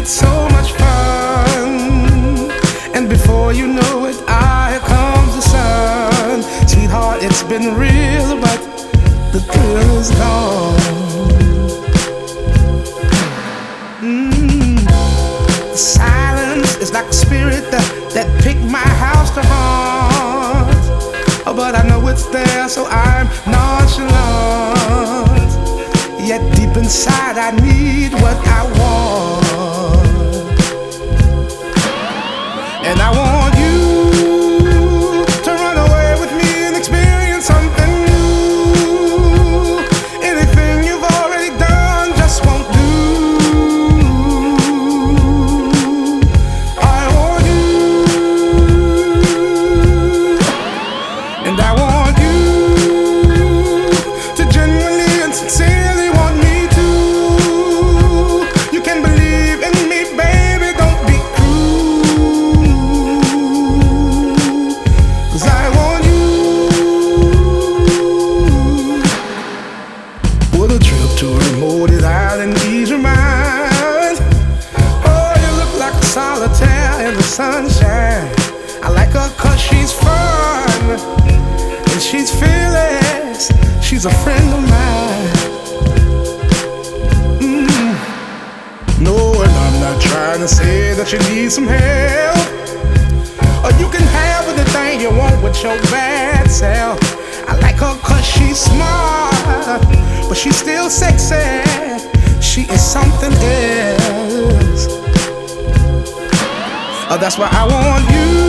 it's so much fun. And before you know it, here comes the sun. Sweetheart, it's been real, but the thrill is gone. The silence is like a spirit that picked my house to haunt. Oh, but I know it's there, so I'm nonchalant. Yet deep inside I need what I want. And I want you to run away with me and experience something new. Anything you've already done just won't do. I want you, and I want you to genuinely and sincerely want me to. You can believe in me, baby, don't be cruel. 'Cause I want you. What a trip to a remote island, ease your mind. Oh, you look like a solitaire in the sunshine. I like her 'cause she's fun and she's fearless. She's a friend of mine. No, and I'm not trying to say that you need some help, or you can have anything you want with your bad self. I like her 'cause she's smart, but she's still sexy. She is something else. That's why I want you